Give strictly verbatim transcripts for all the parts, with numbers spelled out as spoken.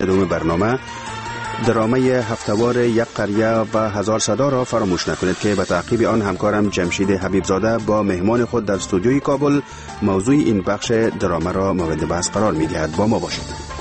دوم برنامه درامه هفته‌وار یک قریه و هزار صدا را فراموش نکنید که به تعقیب آن همکارم جمشید حبیبزاده با مهمان خود در استودیوی کابل موضوع این بخش درامه را مورد بحث قرار می‌دهد. با ما باشید.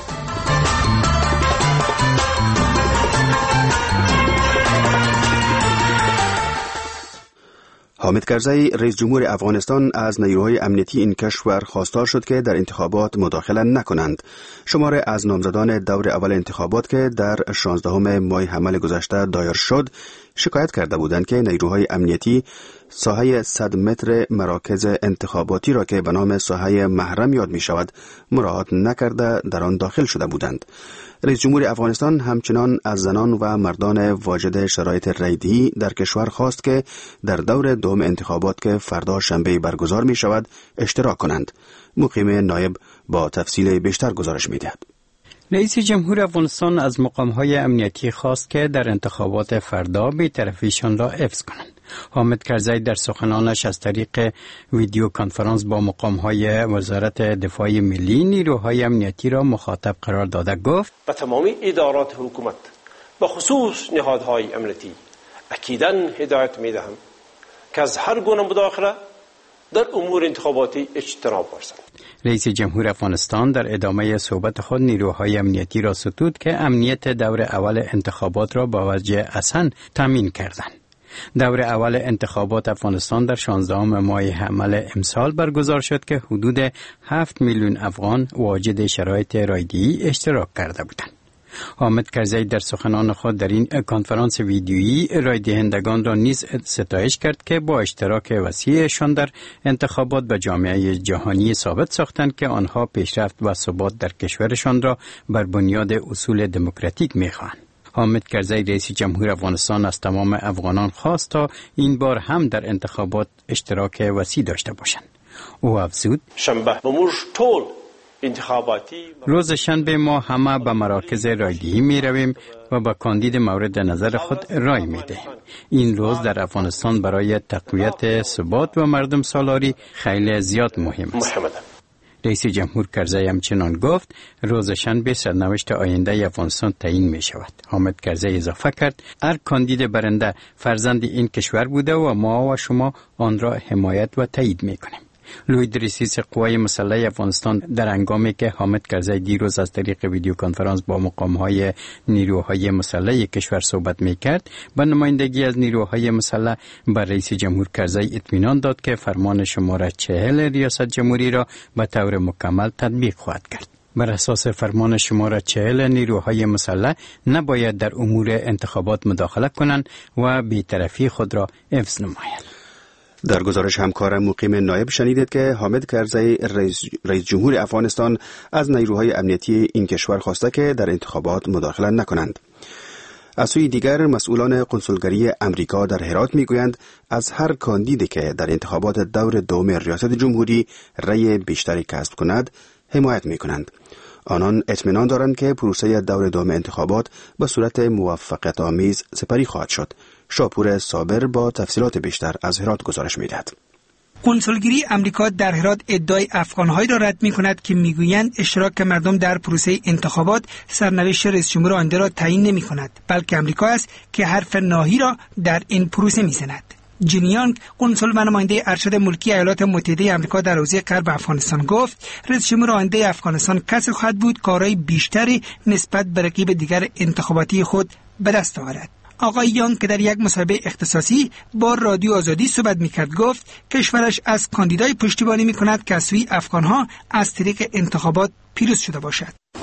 حامد کرزی رئیس جمهور افغانستان از نیروهای امنیتی این کشور خواستار شد که در انتخابات مداخله نکنند. شماره از نامزدان دور اول انتخابات که در شانزدهم ماه حمل گذشته دایر شد شکایت کرده بودند که نیروهای امنیتی ساحه صد متر مراکز انتخاباتی را که به نام ساحه محرم یاد می شود مراعات نکرده در آن داخل شده بودند. رئیس جمهور افغانستان همچنان از زنان و مردان واجد شرایط رایدهی در کشور خواست که در دور دوم انتخابات که فردا شنبه برگزار می شود اشتراک کنند. مقیم نایب با تفصیل بیشتر گزارش می دهد. رئیس جمهور افغانستان از مقام‌های امنیتی خواست که در انتخابات فردا بی‌طرفیشان را حفظ کنند. حامد کرزی در سخنانش از طریق ویدیو کنفرانس با مقام‌های وزارت دفاع ملی نیروهای امنیتی را مخاطب قرار داده گفت: به تمامی ادارات حکومت به خصوص نهادهای امنیتی اکیداً هدایت می‌دهم که از هر گونه مداخله در امور انتخاباتی اجتناب ورزند. رئیس جمهور افغانستان در ادامه صحبت خود نیروهای امنیتی را ستود که امنیت دور اول انتخابات را با وجه حسن تامین کردند. دور اول انتخابات افغانستان در شانزدهم ماه حمل امسال برگزار شد که حدود هفت میلیون افغان واجد شرایط رایدهی اشتراک کرده بودند. حامد کرزی در سخنان خود در این کنفرانس ویدیویی رای دهندگان را نیز ستایش کرد که با اشتراک وسیعشان در انتخابات به جامعه جهانی ثابت ساختند که آنها پیشرفت و ثبات در کشورشان را بر بنیاد اصول دموکراتیک می‌خواهند. حامد کرزی رئیس جمهور افغانستان از تمام افغانان خواست تا این بار هم در انتخابات اشتراک وسیع داشته باشند. او افزود: شنبه بموج طول انتخاباتی روز شنبه ما همه به مراکز رایدهی می رویم و با کاندید مورد نظر خود رای می دهیم. این روز در افغانستان برای تقویت ثبات و مردم سالاری خیلی زیاد مهم است. رئیس جمهور کرزی همچنان گفت روز شنبه سرنوشت آینده افغانستان تعیین می شود. حامد کرزی اضافه کرد: هر کاندید برنده فرزند این کشور بوده و ما و شما آن را حمایت و تایید می کنیم. لوید رئیس قوای مسلح افغانستان در هنگامی که حامد کرزی دیروز از طریق ویدیو کنفرانس با مقام‌های نیروهای مسلح کشور صحبت می‌کرد، به نمایندگی از نیروهای مسلح بر رئیس جمهور کرزی اطمینان داد که فرمان شماره چهل ریاست جمهوری را به طور مکمل تطبیق خواهد کرد. بر اساس فرمان شماره چهل نیروهای مسلح نباید در امور انتخابات مداخله کنند و بی‌طرفی خود را حفظ نمایند. در گزارش همکارم مقیم نایب شنیدید که حامد کرزی رئیس, رئیس جمهور افغانستان از نیروهای امنیتی این کشور خواسته که در انتخابات مداخله نکنند. از سوی دیگر مسئولان کنسولگری امریکا در هرات میگویند از هر کاندیدی که در انتخابات دور دوم ریاست جمهوری رأی بیشتری کسب کند حمایت میکنند. آنان اطمینان دارند که پروسه دور دوم انتخابات به صورت موفقیت آمیز سپری خواهد شد. شاپور صابر با تفصیلات بیشتر از هرات گزارش می‌دهد. کنسولگری امریکا در هرات ادعای افغان‌هایی را رد می‌کند که می‌گویند اشتراک مردم در پروسه انتخابات سرنوشت رئیس جمهور آینده را تعیین نمی‌کند، بلکه امریکا است که حرف ناهی را در این پروسه می‌زند. جینیانگ کنسول و نماینده ارشد ملکی ایالات متحده آمریکا در حوزه غرب افغانستان گفت رئیس جمهور آینده افغانستان کسی خواهد بود کارهای بیشتری نسبت به رقیب دیگر انتخاباتی خود به دست آورد. آقای یانگ که در یک مصاحبه اختصاصی با رادیو آزادی صحبت میکرد گفت کشورش از کاندیدای پشتیبانی میکند که از سوی افغانها از طریق انتخابات پیروز شده باشد.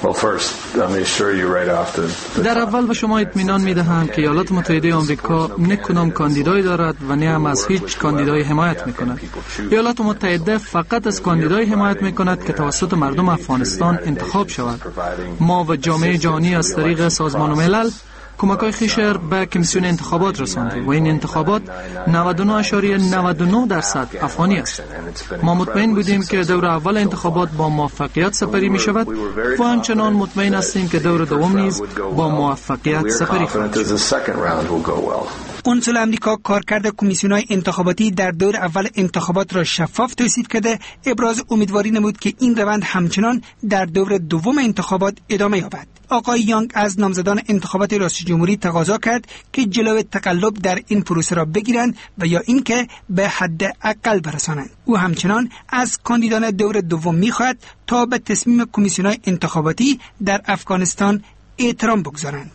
در اول به شما اطمینان میدهم که ایالات متحده آمریکا نه کدام کاندیدایی دارد و نه هم از هیچ کاندیدایی حمایت میکند. ایالات متحده فقط از کاندیدایی حمایت میکند که توسط مردم افغانستان انتخاب شود. ما و جامعه جهانی از طریق سازمان ملل کمک‌های خیشر به کمیسیون انتخابات رسانده و این انتخابات نود و نه اشاریه نود و نه درصد افغانی است. ما مطمئن بودیم که دور اول انتخابات با موفقیت سپری می شود و همچنان مطمئن هستیم که دور دوم نیز با موفقیت سپری خواهد شد. قنسل امریکا کارکرد کمیسیون‌های انتخاباتی در دور اول انتخابات را شفاف توصیف کرده، ابراز امیدواری نمود که این روند همچنان در دور دوم انتخابات ادامه یابد. آقای یانگ از نامزدان انتخابات ریاست جمهوری تقاضا کرد که جلوی تقلب در این پروسه را بگیرند و یا اینکه به حد اقل برسانند. او همچنان از کاندیدان دور دوم می‌خواهد تا به تصمیم کمیسیون‌های انتخاباتی در افغانستان احترام بگذارند.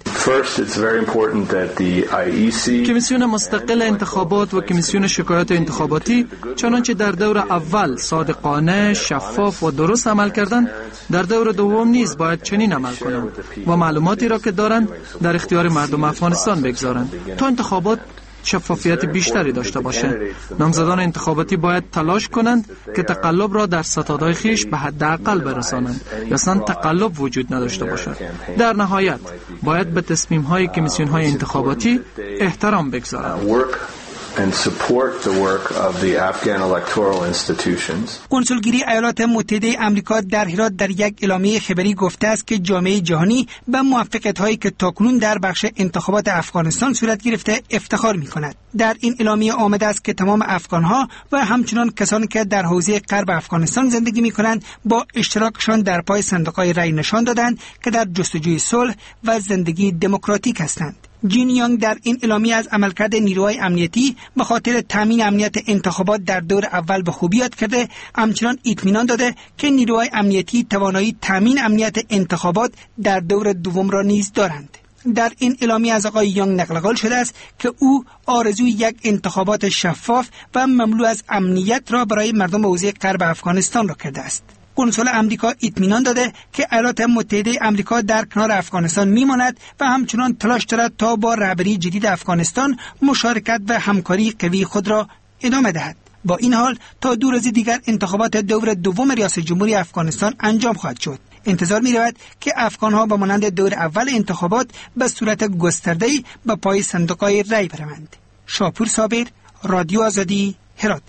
کمیسیون مستقل انتخابات و کمیسیون شکایات انتخاباتی چنانچه در دور اول صادقانه، شفاف و درست عمل کردند، در دور دوم نیز باید چنین عمل کنند و معلوماتی را که دارند در اختیار مردم افغانستان بگذارند تا انتخابات شفافیت بیشتری داشته باشه. نامزدان انتخاباتی باید تلاش کنند که تقلب را در ستادهای خیش به حداقل برسانند یا اصلا تقلب وجود نداشته باشد. در نهایت باید به تصمیم‌های کمیسیون‌های انتخاباتی احترام بگذارند. and support the work of the Afghan electoral institutions. کنسولگری ایالات متحده آمریکا در هرات در یک اعلامیه خبری گفته است که جامعه جهانی به موفقیت‌هایی که تاکنون در بخش انتخابات افغانستان صورت گرفته افتخار می‌کند. در این اعلامیه آمده است که تمام افغان‌ها و همچنان کسانی که در حوزه غرب افغانستان زندگی می‌کنند با اشتراکشان در پای صندوق‌های رای نشان دادند که در جستجوی صلح و زندگی دموکراتیک هستند. جین یانگ در این اعلامیه از عملکرد نیروهای امنیتی به خاطر تامین امنیت انتخابات در دور اول به خوبی یاد کرده، همچنان اطمینان داده که نیروهای امنیتی توانایی تامین امنیت انتخابات در دور دوم را نیز دارند. در این اعلامیه از آقای یانگ نقل قول شده است که او آرزوی یک انتخابات شفاف و مملو از امنیت را برای مردم حوزه غرب افغانستان را کرده است. کنسول امریکا اطمینان داده که ایالات متحده آمریکا در کنار افغانستان میماند و همچنان تلاش دارد تا با رهبری جدید افغانستان مشارکت و همکاری قوی خود را ادامه دهد. با این حال تا دو روز دیگر انتخابات دور دوم ریاست جمهوری افغانستان انجام خواهد شد. انتظار می رود که افغانها با مانند دور اول انتخابات به صورت گسترده‌ای به پای صندوق‌های رای بروند. شاپور صابر، رادیو آزادی، هرات.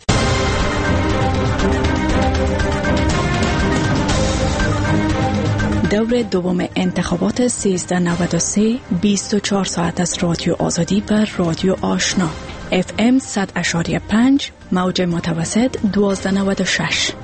دور دوم انتخابات سیزده نود و سه بیست و چهار ساعت از رادیو آزادی بر رادیو آشنا اف ام صد اشاری پنج موج متوسط دوازده نود و شش.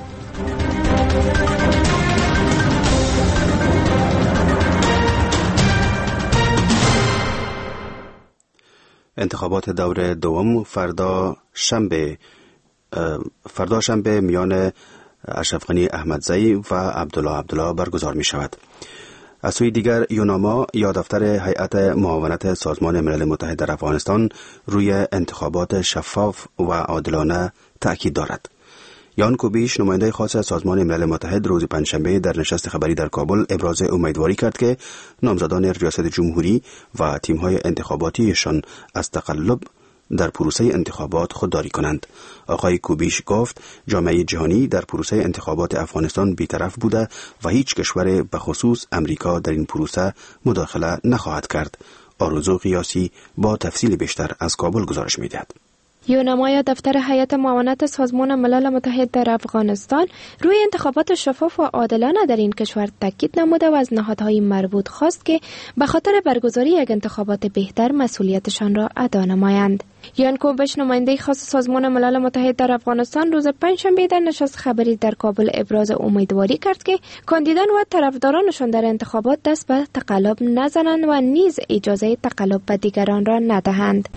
انتخابات دور دوم فردا شنبه فردا شنبه میان اشرف غنی احمدزئی و عبدالله عبدالله برگزار می شود. از سوی دیگر یوناما یا دفتر هیئت معاونت سازمان ملل متحد در افغانستان روی انتخابات شفاف و عادلانه تأکید دارد. یان کوبیش نماینده خاص سازمان ملل متحد روز پنجشنبه در نشست خبری در کابل ابراز امیدواری کرد که نامزدان ریاست جمهوری و تیم‌های انتخاباتیشان از تقلب در پروسه انتخابات خودداری کنند. آقای کوبیش گفت جامعه جهانی در پروسه انتخابات افغانستان بی‌طرف بوده و هیچ کشور به خصوص امریکا در این پروسه مداخله نخواهد کرد. آرزو قیاسی با تفصیل بیشتر از کابل گزارش می‌دهد. یوناما دفتر هیئت معاونت سازمان ملل متحد در افغانستان روی انتخابات شفاف و عادلانه در این کشور تاکید نموده و از نهادهای مربوط خواست که به خاطر برگزاری یک انتخابات بهتر مسئولیتشان را ادا نمایند. یان کوبیش نماینده خاص سازمان ملل متحد در افغانستان روز پنجشنبه در نشست خبری در کابل ابراز امیدواری کرد که کاندیدان و طرفدارانشان در انتخابات دست به تقلب نزنند و نیز اجازه تقلب به دیگران را ندهند.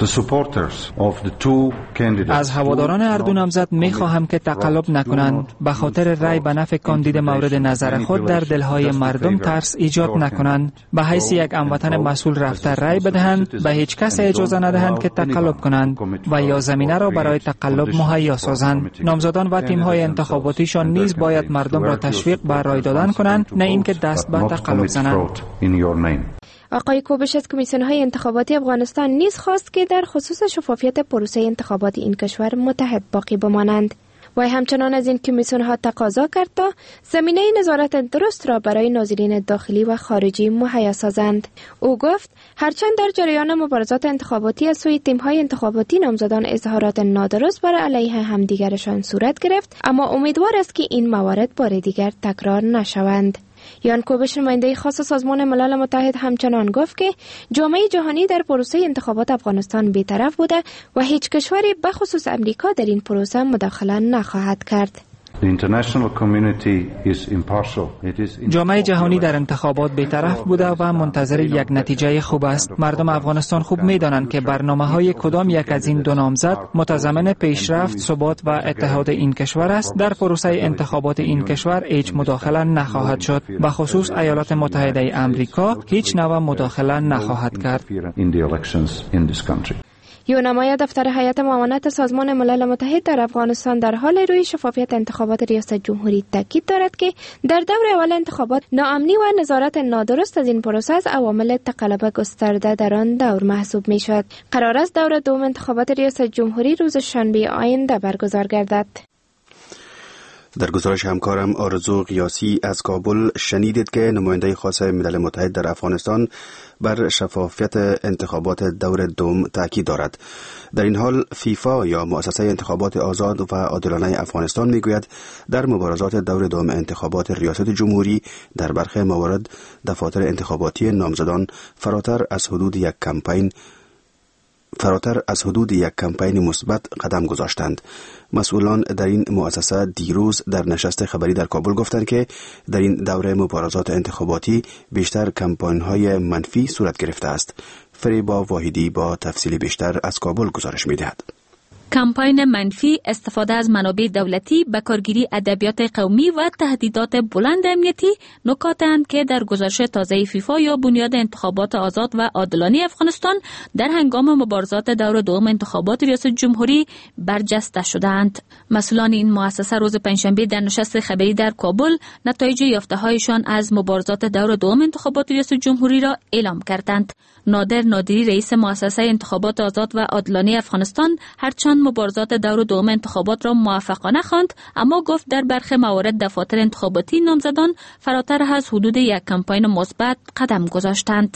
از هواداران هر دو نامزد می‌خواهم که تقلب نکنند، به خاطر رای به نفع کاندید مورد نظر خود در دلهای مردم ترس ایجاد نکنند. به حیث یک هموطن مسئول رفته رای بدهند، به هیچ کس اجازه ندهند که تقلب کنند و یا زمینه را برای تقلب مهیا سازند. نامزدان و تیم‌های انتخاباتیشان نیز باید مردم را تشویق به رای دادن کنند، نه اینکه دست به تقلب زنند. آقای کوبیش از کمیسیون‌های انتخاباتی افغانستان نیز خواست که در خصوص شفافیت پروسه انتخابات این کشور متحد باقی بمانند. و همچنان از این کمیسیون‌ها تقاضا کرد تا زمینه نظارت درست را برای ناظرین داخلی و خارجی مهیا سازند. او گفت هرچند در جریان مبارزات انتخاباتی از سوی تیم‌های انتخاباتی نامزدان اظهارات نادرست بر علیه همدیگرشان صورت گرفت، اما امیدوار است که این موارد بار دیگر تکرار نشوند. یان کوبش نماینده خاص سازمان ملل متحد همچنان گفت که جامعه جهانی در پروسه انتخابات افغانستان بی‌طرف بوده و هیچ کشوری بخصوص امریکا در این پروسه مداخله نخواهد کرد. جامعه جهانی در انتخابات بی‌طرف بوده و منتظر یک نتیجه خوب است. مردم افغانستان خوب می‌دانند که برنامه‌های کدام یک از این دو نامزد متضمن پیشرفت، ثبات و اتحاد این کشور است. در پروسه انتخابات این کشور هیچ مداخله نخواهد شد. به خصوص ایالات متحده آمریکا هیچ نوع مداخله نخواهد کرد. یونمای دفتر هیئت معاونت سازمان ملل متحد در افغانستان در حال روی شفافیت انتخابات ریاست جمهوری تاکید دارد که در دور اول انتخابات ناامنی و نظارت نادرست از این پروسه از عوامل تقلب گسترده در آن دور محسوب می شد. قرار است دور دوم انتخابات ریاست جمهوری روز شنبه آینده برگزار گردد. در گزارش همکارم آرزو قیاسی از کابل شنیدید که نماینده خاص ملل متحد در افغانستان بر شفافیت انتخابات دور دوم تاکید دارد. در این حال فیفا یا مؤسسه انتخابات آزاد و عادلانه افغانستان میگوید در مبارزات دور دوم انتخابات ریاست جمهوری در برخی موارد دفاتر انتخاباتی نامزدان فراتر از حدود یک کمپین فراتر از حدود یک کمپین مثبت قدم گذاشتند. مسئولان در این مؤسسه دیروز در نشست خبری در کابل گفتند که در این دوره مبارزات انتخاباتی بیشتر کمپاین‌های منفی صورت گرفته است. فریبا واحدی با تفصیل بیشتر از کابل گزارش می‌دهد. کمپاین منفی، استفاده از منابع دولتی، بکارگیری ادبیات قومی و تهدیدات بلند امنیتی نکاتند که در گزارش تازه فیفا یا بنیاد انتخابات آزاد و عادلانه افغانستان در هنگام مبارزات دور دوم انتخابات ریاست جمهوری برجسته شدند. مسئولان این مؤسسه روز پنجشنبه در نشست خبری در کابل نتایج یافته‌هایشان از مبارزات دور دوم انتخابات ریاست جمهوری را اعلام کردند. نادر نادری رئیس مؤسسه انتخابات آزاد و عادلانه افغانستان هرچند مبارزات دور دوم انتخابات را موفقانه خواند، اما گفت در برخی موارد دفاتر انتخاباتی نامزدان فراتر از حدود یک کمپاین مثبت قدم گذاشتند.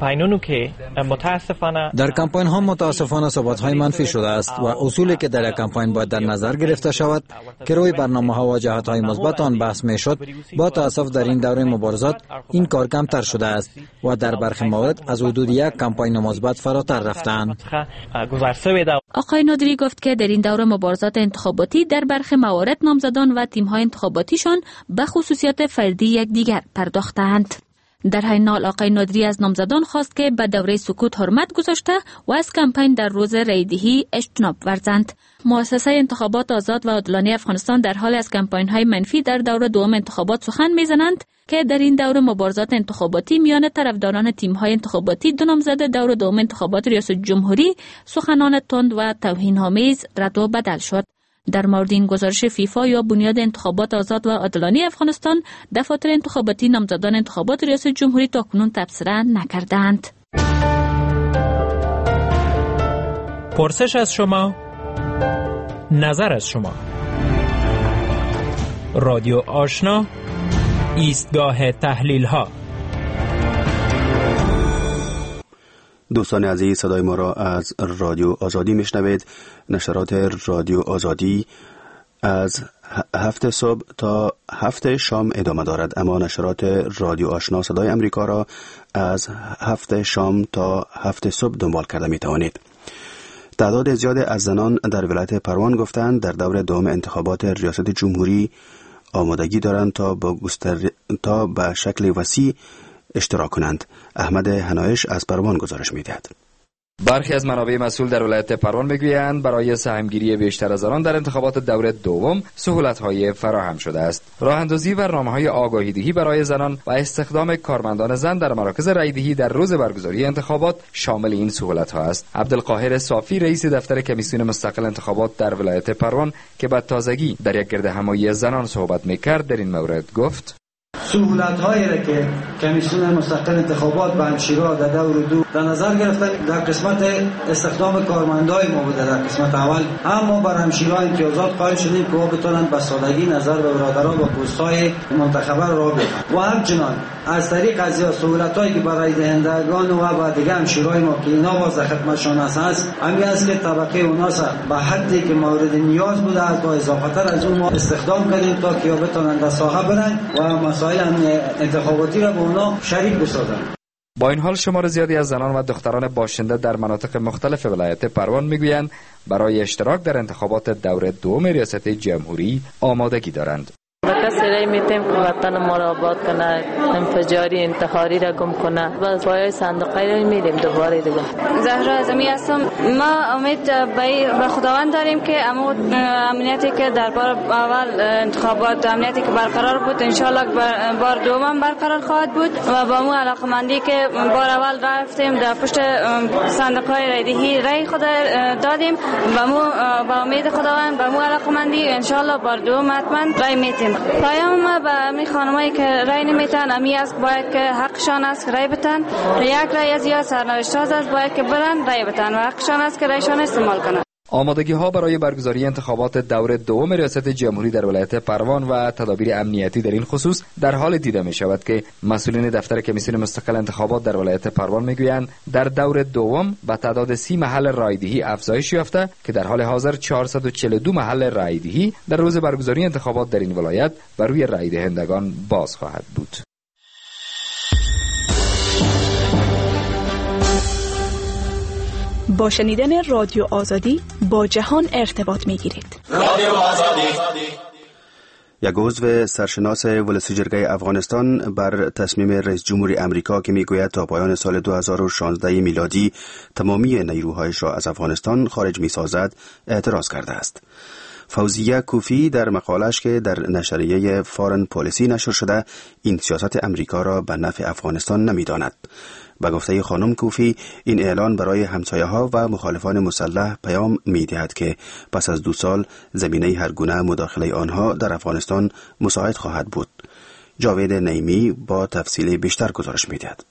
در کمپاین ها متاسفانه ثبات های منفی شده است و اصولی که در یک کمپاین باید در نظر گرفته شود که روی برنامه ها و جهت های مثبت آن بحث می شد، با تاسف در این دوره مبارزات این کار کمتر شده است و در برخی موارد از حدود یک کمپاین مثبت فراتر رفتند. آقای نادری گفت که در این دوره مبارزات انتخاباتی در برخی موارد نامزدان و تیم‌های انتخاباتیشان به خصوصیات فردی یکدیگر پرداختند. در همین حال آقای نادری از نامزدان خواست که به دوره سکوت حرمت گذاشته و از کمپین در روز رایدهی اجتناب ورزند. مؤسسه انتخابات آزاد و عادلانه افغانستان در حال از کمپین‌های منفی در دوره دوم انتخابات سخن می‌زنند که در این دوره مبارزات انتخاباتی میان طرفداران تیم‌های انتخاباتی دو نامزد دور دوم انتخابات ریاست جمهوری سخنان تند و توهین‌آمیز رد و بدل شد. در مورد این گزارش فیفا یا بنیاد انتخابات آزاد و عادلانه افغانستان دفاتر انتخاباتی نامزدان انتخابات ریاست جمهوری تاکنون تبصره نکردند. پرسش از شما، نظر از شما. رادیو آشنا، ایستگاه تحلیل ها. دوستان عزیز، صدای ما را از رادیو آزادی میشنوید. نشرات رادیو آزادی از هفت صبح تا هفت شام ادامه دارد، اما نشرات رادیو آشنا صدای امریکا را از هفت شام تا هفت صبح دنبال کرده می توانید. تعداد زیاد از زنان در ولایت پروان گفتند در دور دوم انتخابات ریاست جمهوری آمادگی دارند تا با گستر... تا به شکل وسیع اشتراک کنند. احمد هنایش از پروان گزارش می‌دهد. برخی از منابع مسئول در ولایت پروان میگویند برای سهمگیری بیشتر از زنان در انتخابات دور دوم سهولت‌های فراهم شده است. راه‌اندازی برنامه‌های آگاهی‌دهی برای زنان و استخدام کارمندان زن در مراکز رایدهی در روز برگزاری انتخابات شامل این سهولت‌ها است. عبدالقاهر صافی رئیس دفتر کمیسیون مستقل انتخابات در ولایت پروان که به تازگی در یک گردهمایی زنان صحبت می‌کرد در این مورد گفت: سهولت‌هایی را که کمیسیون مستقل انتخابات به همشیرا در دور دو در نظر گرفتن در قسمت استخدام کارمندای ما بوده در قسمت اول، اما بر همشیرا امتیازات قائل شدیم که بتونن به سادگی نظر به برادران و پست‌های منتخبه را بدن و همچنان از طریق از سهولت‌هایی که برای دهندگان و بعد دیگه همشیرای ما که اینا باز خدمتشان هست، همین است که طبقه اوناس به حدی که مورد نیاز بوده از با اضافه‌تر از اون ما استخدام کردیم تا که بتونن در ساحه برن و مسائل انتخاباتی را به اونا شریک بسازند. با این حال شمار زیادی از زنان و دختران باشنده در مناطق مختلف ولایت پروان میگویند برای اشتراک در انتخابات دور دوم ریاست جمهوری آمادگی دارند. کسی رای میتیم که وطن ما را آباد کنه، انفجاری انتحاری را گم کنه. باز پایای صندوقی را میدیم دوباره دیگه. زهرا اعظمی هستم. ما امید به خداوند داریم که امنیتی که در بار اول انتخابات امنیتی که برقرار بود انشالله بار دوم برقرار خواهد بود و با مو علاقمندی که بار اول رفتیم در پشت صندوقهای رایدهی رای خود دادیم و مو با امید خداوند با مو علاقمندی انشالله بار دوم حتما رای میتیم. پیام ما به امی خانمایی که رای نمیتن امی است باید که حقشان است رای بتن. یک رای از یا سرنوشت است باید که برن رای بتن و حقشان است که رایشان استعمال کنن. آمادگی ها برای برگزاری انتخابات دور دوم ریاست جمهوری در ولایت پروان و تدابیر امنیتی در این خصوص در حال دیده می شود که مسئولین دفتر کمیسیون مستقل انتخابات در ولایت پروان میگویند در دور دوم به تعداد سی محل رایدهی افزایش یافته که در حال حاضر چهارصد و چهل و دو محل رایدهی در روز برگزاری انتخابات در این ولایت بر روی رای دهندگان باز خواهد بود. با شنیدن رادیو آزادی با جهان ارتباط می گیرید. رادیو آزادی. یک عضو سرشناس ولسی جرگه افغانستان بر تصمیم رئیس جمهور امریکا که میگوید تا پایان سال دو هزار و شانزده میلادی تمامی نیروهایش را از افغانستان خارج می‌سازد اعتراض کرده است. فوزیه کوفی در مقالش که در نشریه فارن پالیسی نشر شده این سیاست امریکا را به نفع افغانستان نمی‌داند. به گفته خانم کوفی این اعلان برای همسایه‌ها و مخالفان مسلح پیام می‌دهد که پس از دو سال زمینه هر گونه مداخله آنها در افغانستان مساعد خواهد بود. جاوید نعیمی با تفصیل بیشتر گزارش می‌دهد.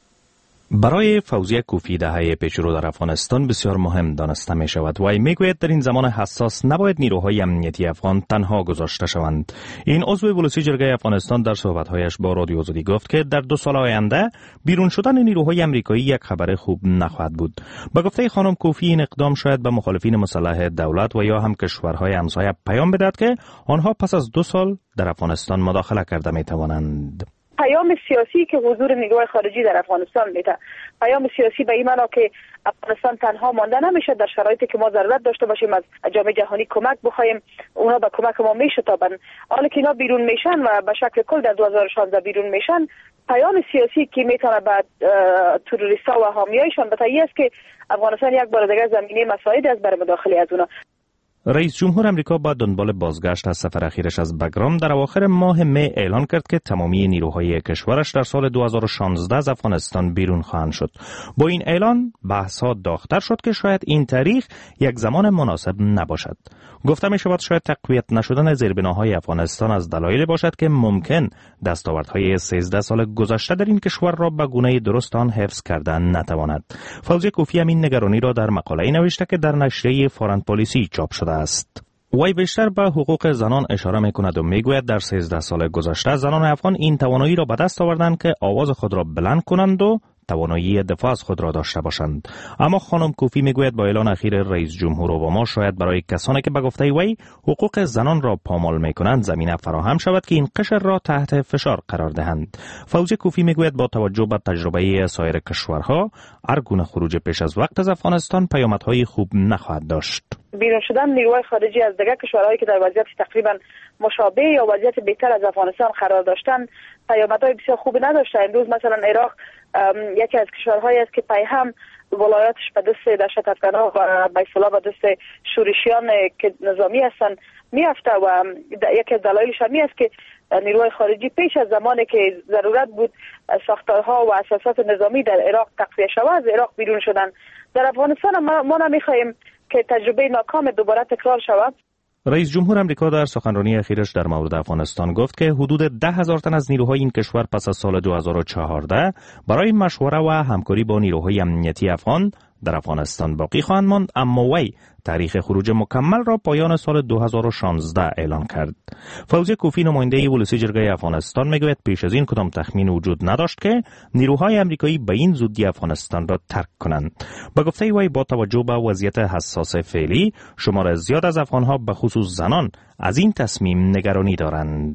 برای فوزیه کوفی دهه پیشرو در افغانستان بسیار مهم دانسته می شود و ای می گوید در این زمان حساس نباید نیروهای امنیتی افغان تنها گذاشته شوند. این عضو ولسی جرگه افغانستان در صحبت‌هایش با رادیو آزادی گفت که در دو سال آینده بیرون شدن نیروهای امریکایی یک خبر خوب نخواهد بود. با گفته خانم کوفی این اقدام شاید به مخالفین مسلح دولت و یا هم کشورهای همسایه پیام بدهد که آنها پس از دو سال در افغانستان مداخله کرده می توانند. پیام سیاسی که حضور نیروهای خارجی در افغانستان میده، پیام سیاسی به این معنا که افغانستان تنها مانده نمیشه در شرایطی که ما ضرورت داشته باشیم از جامعه جهانی کمک بخوایم، اونا به کمک ما میشتابن. حالا که اینا بیرون میشن و به شکل کل در دو هزار و شانزده بیرون میشن، پیام سیاسی که میتونه بعد تروریستا و حامیایشان بتایی است که افغانستان یک بار دیگه زمینه مساعد است برای مداخله از اونا. رئیس جمهور امریکا با دنبال بازگشت از سفر اخیرش از بگرام در اواخر ماه می اعلان کرد که تمامی نیروهای کشورش در سال دو هزار و شانزده از افغانستان بیرون خواهند شد. با این اعلان بحث‌ها داغ‌تر شد که شاید این تاریخ یک زمان مناسب نباشد. گفته می شود شاید تقویت نشدن زیربناهای افغانستان از دلایلی باشد که ممکن دستاوردهای سیزده سال گذشته در این کشور را به گونه درست آن حفظ کردن نتواند. فوزیه کوفی همین نگرانی را در مقاله‌ای نوشته که در نشریه فارن پالیسی چاپ شده است. وی بیشتر به حقوق زنان اشاره می کند و می گوید در سیزده سال گذشته زنان افغان این توانایی را به دست آوردند که آواز خود را بلند کنند و توانایی دفاع از خود را داشته باشند. اما خانم کوفی میگوید با اعلان اخیر رئیس جمهور اوباما شاید برای کسانی که به گفته وی حقوق زنان را پامال میکنند زمینه فراهم شود که این قشر را تحت فشار قرار دهند. فوزیه کوفی میگوید با توجه به تجربه سایر کشورها هر گونه خروج پیش از وقت از افغانستان پیامدهای خوب نخواهد داشت. بیرون شدن نیروهای خارجی از دیگر کشورهایی که در وضعیت تقریبا مشابه یا وضعیت بهتر از افغانستان قرار داشتن پیامدهای بسیار خوبی نداشته. امروز مثلا عراق یکی از کشورهایی است که پای هم ولایاتش به دست دهشت افکنها و به اصطلاح به دست شورشیان که نظامی هستند میافته و یکی از دلایلش هم است که نیروهای خارجی پیش از زمانی که ضرورت بود ساختارها و اساسات نظامی در عراق تقویه شود از عراق بیرون شدن. در افغانستان ما, ما نمیخواهیم که تجربه ناکام دوباره تکرار شود. رئیس جمهور امریکا در سخنرانی اخیرش در مورد افغانستان گفت که حدود ده هزار تن از نیروهای این کشور پس از سال دو هزار و چهارده برای مشوره و همکاری با نیروهای امنیتی افغان در افغانستان باقی خواهند ماند، اما وی تاریخ خروج مکمل را پایان سال دو هزار و شانزده اعلان کرد. فوزیه کوفی نماینده ولسی جرگه افغانستان میگوید پیش از این کدام تخمین وجود نداشت که نیروهای امریکایی به این زودی افغانستان را ترک کنند. با گفته وی با توجه به وضعیت حساس فعلی شمار زیاد از افغانها به خصوص زنان از این تصمیم نگرانی دارند.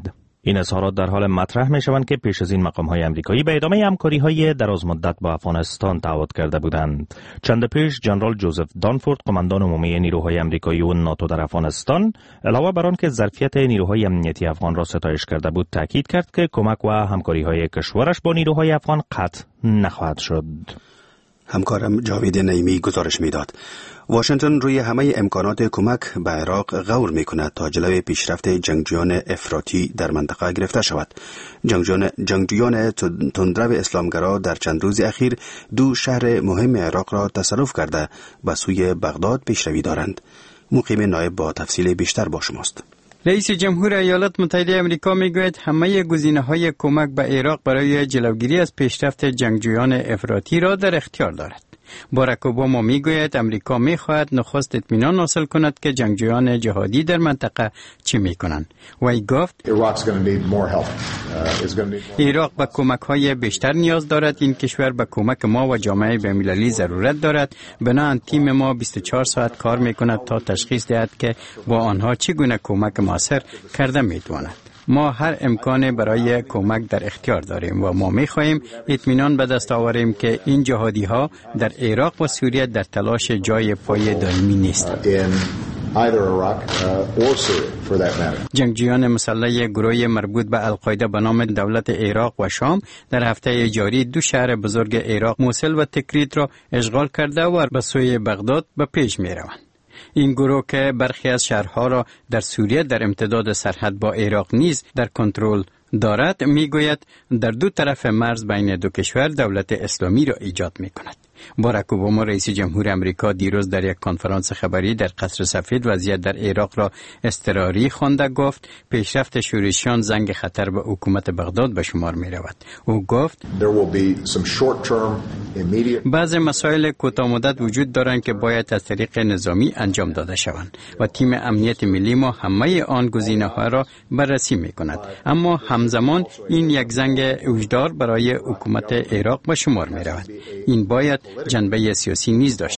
این اظهارات در حال مطرح می شوند که پیش از این مقام های امریکایی به ادامه همکاری های دراز مدت با افغانستان تعهد کرده بودند. چند پیش جنرال جوزف دانفورد، قماندان عمومی نیروهای امریکایی و ناتو در افغانستان، علاوه بر آن که ظرفیت نیروهای امنیتی افغان را ستایش کرده بود، تاکید کرد که کمک و همکاری های کشورش با نیروهای افغان قطع نخواهد شد. همکارم جاوید نعیمی گزارش میداد. واشنگتن روی همه امکانات کمک به عراق غور می کند تا جلوی پیشرفت جنگجویان افراطی در منطقه گرفته شود. جنگجویان جنگجویان تندرو اسلامگرا در چند روز اخیر دو شهر مهم عراق را تصرف کرده به سوی بغداد پیشروی دارند. مقیم نایب با تفصیل بیشتر با شماست. رئیس جمهور ایالات متحده آمریکا میگوید همه گزینه‌های کمک به عراق برای جلوگیری از پیشرفت جنگجویان افراطی را در اختیار دارد. باراک اوباما میگوید امریکا میخواهد نخست اطمینان حاصل کند که جنگجویان جهادی در منطقه چه میکنند. وی گفت عراق به کمک‌های بیشتر نیاز دارد. این کشور به کمک ما و جامعه بین‌المللی ضرورت دارد. بنابراین تیم ما بیست و چهار ساعت کار میکند تا تشخیص دهد که با آنها چگونه کمک موثر کرده میتواند. ما هر امکان برای کمک در اختیار داریم و ما می‌خواهیم اطمینان به دست آوریم که این جهادی ها در عراق و سوریه در تلاش جای پای دائمی نیستند. جنگجویان مسلح گروه مربوط به القاعده به نام دولت عراق و شام در هفته جاری دو شهر بزرگ عراق، موصل و تکریت را اشغال کرده و به سوی بغداد به پیش می‌روند. این گروه که برخی از شهرها را در سوریه در امتداد سرحد با عراق نیز در کنترل دارد، میگوید در دو طرف مرز بین دو کشور دولت اسلامی را ایجاد میکند. باراک اوباما رئیس جمهور امریکا دیروز در یک کنفرانس خبری در قصر سفید وضعیت در عراق را اضطراری خوانده گفت پیشرفت شورشیان زنگ خطر به حکومت بغداد به شمار می رود. او گفت بعض مسائل کوتاه مدت وجود دارند که باید از طریق نظامی انجام داده شوند و تیم امنیت ملی ما همه آن گزینه‌ها را بررسی می کند، اما همزمان این یک زنگ هشدار برای حکومت عراق به شمار می رود. این باید جنبه سیاسی نیز داشته